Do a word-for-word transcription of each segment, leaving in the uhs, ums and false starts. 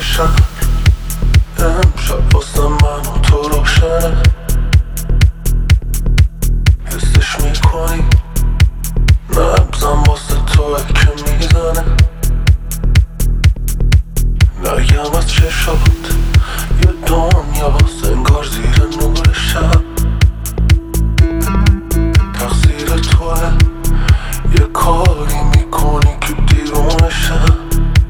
شب امشب واسه من و تو روشنه، حسش میکنی نبزم واسه توه که میزنه. نگم از چشات یه دنیاست انگار زیر نور شب، تقصیر توه یه کاری میکنی که دیرونه شب.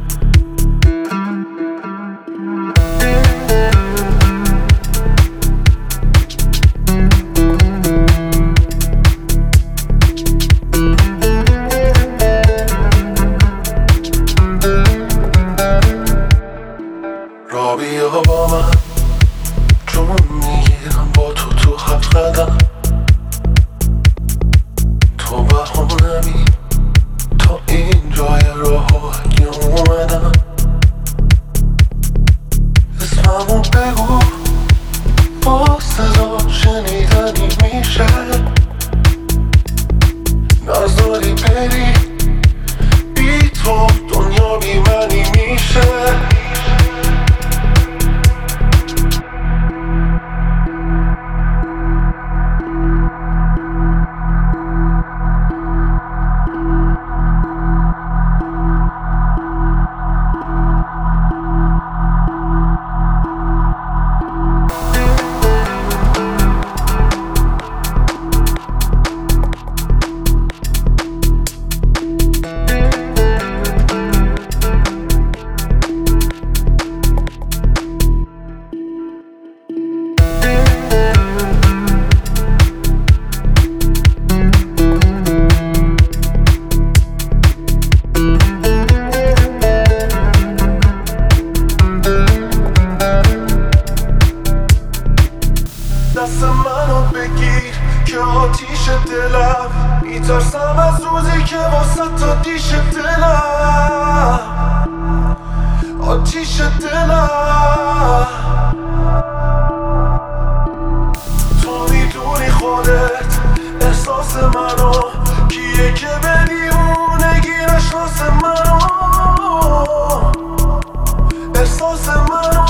را بیا با من جون میگیرم با تو تو هفت قدم، تو بهانمی تا این جای راه اگه اومدم. اسممو بگو با صدا شنیدنی میشه، نذاری بری بی تو دنیا بی منی میشه. دست منو بگیر که آتیش دلم، میترسم از روزی که واسه تا دیش دلم، آتیش دلم. تو میدونی خودت احساس منو، کیه که به دیوونگی نشناس منو، احساس منو.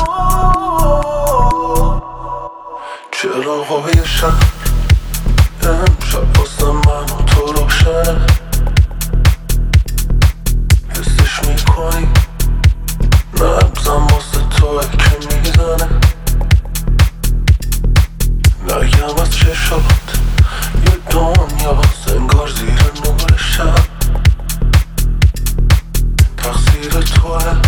چراغای شب امشب واسه من و تو روشنه، حسش میکنی نبزم واسه توه که میزنه. نگم از چشات یه دنیاست انگار زیر نور شب، تقصیر توه